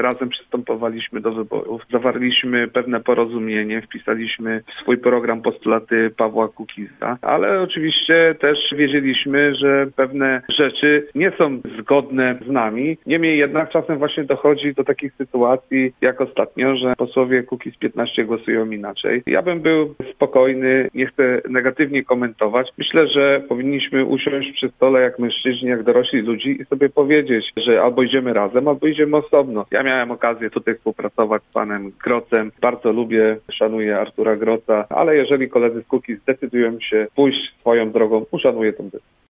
razem przystępowaliśmy do wyborów, zawarliśmy pewne porozumienie, wpisaliśmy w swój program postulaty Pawła Kukiza, ale oczywiście też wiedzieliśmy, że pewne rzeczy nie są zgodne z nami. Niemniej jednak czasem właśnie dochodzi do takich sytuacji, jak ostatnio, że posłowie Kukiz 15 głosują inaczej. Ja bym był spokojny, nie chcę negatywnie komentować. Myślę, że powinniśmy usiąść przy stole jak mężczyźni, jak dorośli ludzi i sobie powiedzieć, że albo idziemy razem, albo idziemy osobno. Ja miałem okazję tutaj współpracować z panem Grocem. Bardzo lubię, szanuję Artura Groca, ale jeżeli koledzy z Kukiz zdecydują się pójść swoją drogą, uszanuję tę decyzję.